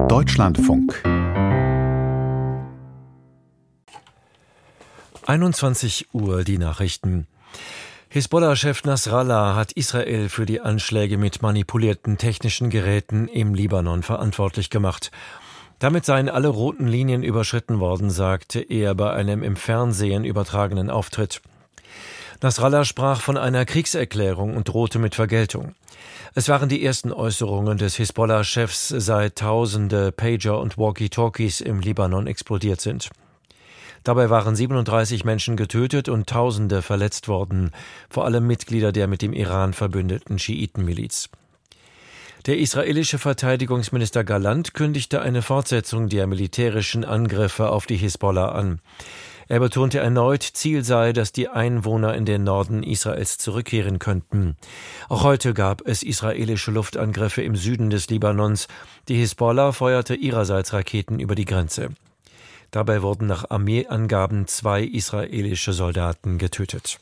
Deutschlandfunk 21 Uhr die Nachrichten. Hisbollah-Chef Nasrallah hat Israel für die Anschläge mit manipulierten technischen Geräten im Libanon verantwortlich gemacht. Damit seien alle roten Linien überschritten worden, sagte er bei einem im Fernsehen übertragenen Auftritt. Nasrallah sprach von einer Kriegserklärung und drohte mit Vergeltung. Es waren die ersten Äußerungen des Hisbollah-Chefs, seit Tausende Pager und Walkie-Talkies im Libanon explodiert sind. Dabei waren 37 Menschen getötet und Tausende verletzt worden, vor allem Mitglieder der mit dem Iran verbündeten Schiitenmiliz. Der israelische Verteidigungsminister Gallant kündigte eine Fortsetzung der militärischen Angriffe auf die Hisbollah an. Er betonte erneut, Ziel sei, dass die Einwohner in den Norden Israels zurückkehren könnten. Auch heute gab es israelische Luftangriffe im Süden des Libanons. Die Hisbollah feuerte ihrerseits Raketen über die Grenze. Dabei wurden nach Armeeangaben 2 israelische Soldaten getötet.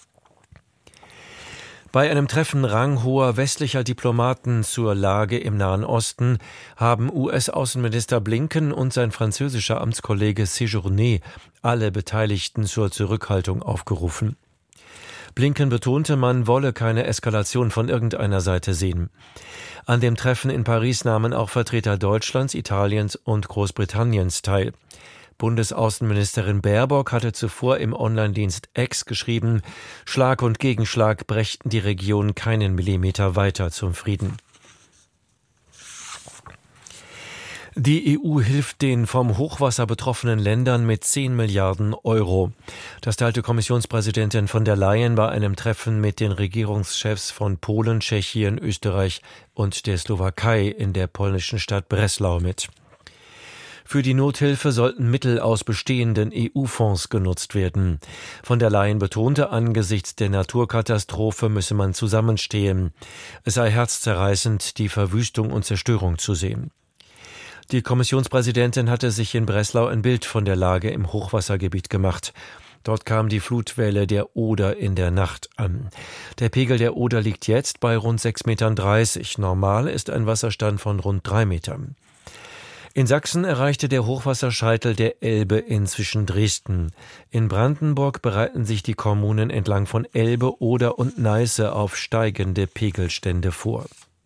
Bei einem Treffen ranghoher westlicher Diplomaten zur Lage im Nahen Osten haben US-Außenminister Blinken und sein französischer Amtskollege Séjourné alle Beteiligten zur Zurückhaltung aufgerufen. Blinken betonte, man wolle keine Eskalation von irgendeiner Seite sehen. An dem Treffen in Paris nahmen auch Vertreter Deutschlands, Italiens und Großbritanniens teil. Bundesaußenministerin Baerbock hatte zuvor im Online-Dienst X geschrieben, Schlag und Gegenschlag brächten die Region keinen Millimeter weiter zum Frieden. Die EU hilft den vom Hochwasser betroffenen Ländern mit 10 Milliarden Euro. Das teilte Kommissionspräsidentin von der Leyen bei einem Treffen mit den Regierungschefs von Polen, Tschechien, Österreich und der Slowakei in der polnischen Stadt Breslau mit. Für die Nothilfe sollten Mittel aus bestehenden EU-Fonds genutzt werden. Von der Leyen betonte, angesichts der Naturkatastrophe müsse man zusammenstehen. Es sei herzzerreißend, die Verwüstung und Zerstörung zu sehen. Die Kommissionspräsidentin hatte sich in Breslau ein Bild von der Lage im Hochwassergebiet gemacht. Dort kam die Flutwelle der Oder in der Nacht an. Der Pegel der Oder liegt jetzt bei rund 6,30 Metern. Normal ist ein Wasserstand von rund 3 Metern. In Sachsen erreichte der Hochwasserscheitel der Elbe inzwischen Dresden. In Brandenburg bereiten sich die Kommunen entlang von Elbe, Oder und Neiße auf steigende Pegelstände vor.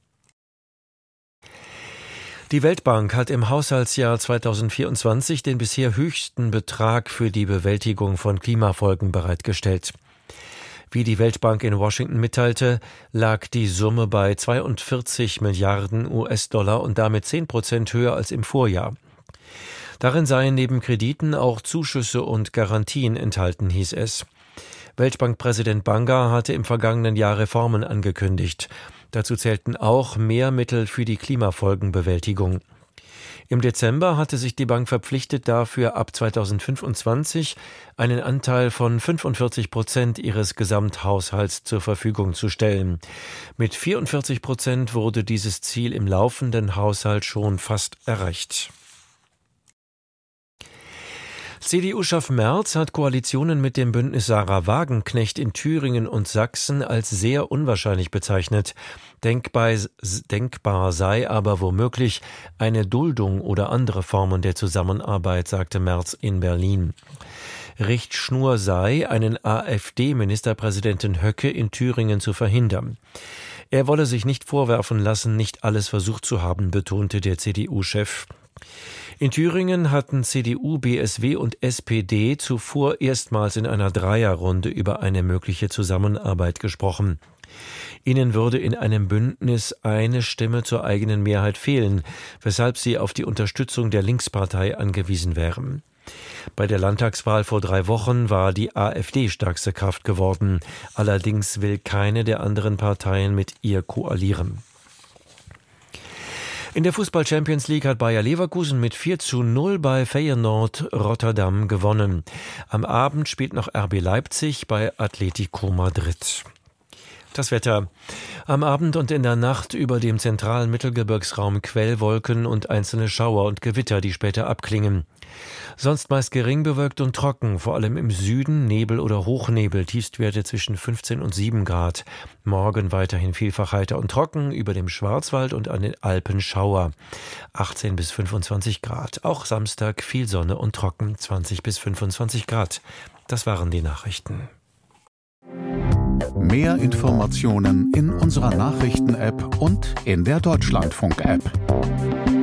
Die Weltbank hat im Haushaltsjahr 2024 den bisher höchsten Betrag für die Bewältigung von Klimafolgen bereitgestellt. Wie die Weltbank in Washington mitteilte, lag die Summe bei 42 Milliarden US-Dollar und damit 10% höher als im Vorjahr. Darin seien neben Krediten auch Zuschüsse und Garantien enthalten, hieß es. Weltbankpräsident Banga hatte im vergangenen Jahr Reformen angekündigt. Dazu zählten auch mehr Mittel für die Klimafolgenbewältigung. Im Dezember hatte sich die Bank verpflichtet, dafür ab 2025 einen Anteil von 45% ihres Gesamthaushalts zur Verfügung zu stellen. Mit 44% wurde dieses Ziel im laufenden Haushalt schon fast erreicht. CDU-Chef Merz hat Koalitionen mit dem Bündnis Sarah Wagenknecht in Thüringen und Sachsen als sehr unwahrscheinlich bezeichnet. Denkbar sei aber womöglich eine Duldung oder andere Formen der Zusammenarbeit, sagte Merz in Berlin. Richtschnur sei, einen AfD-Ministerpräsidenten Höcke in Thüringen zu verhindern. Er wolle sich nicht vorwerfen lassen, nicht alles versucht zu haben, betonte der CDU-Chef. In Thüringen hatten CDU, BSW und SPD zuvor erstmals in einer Dreierrunde über eine mögliche Zusammenarbeit gesprochen. Ihnen würde in einem Bündnis eine Stimme zur eigenen Mehrheit fehlen, weshalb sie auf die Unterstützung der Linkspartei angewiesen wären. Bei der Landtagswahl vor 3 Wochen war die AfD stärkste Kraft geworden. Allerdings will keine der anderen Parteien mit ihr koalieren. In der Fußball-Champions League hat Bayer Leverkusen mit 4:0 bei Feyenoord Rotterdam gewonnen. Am Abend spielt noch RB Leipzig bei Atletico Madrid. Das Wetter. Am Abend und in der Nacht über dem zentralen Mittelgebirgsraum Quellwolken und einzelne Schauer und Gewitter, die später abklingen. Sonst meist gering bewölkt und trocken, vor allem im Süden Nebel oder Hochnebel, Tiefstwerte zwischen 15 und 7 Grad. Morgen weiterhin vielfach heiter und trocken, über dem Schwarzwald und an den Alpen Schauer. 18 bis 25 Grad. Auch Samstag viel Sonne und trocken, 20 bis 25 Grad. Das waren die Nachrichten. Mehr Informationen in unserer Nachrichten-App und in der Deutschlandfunk-App.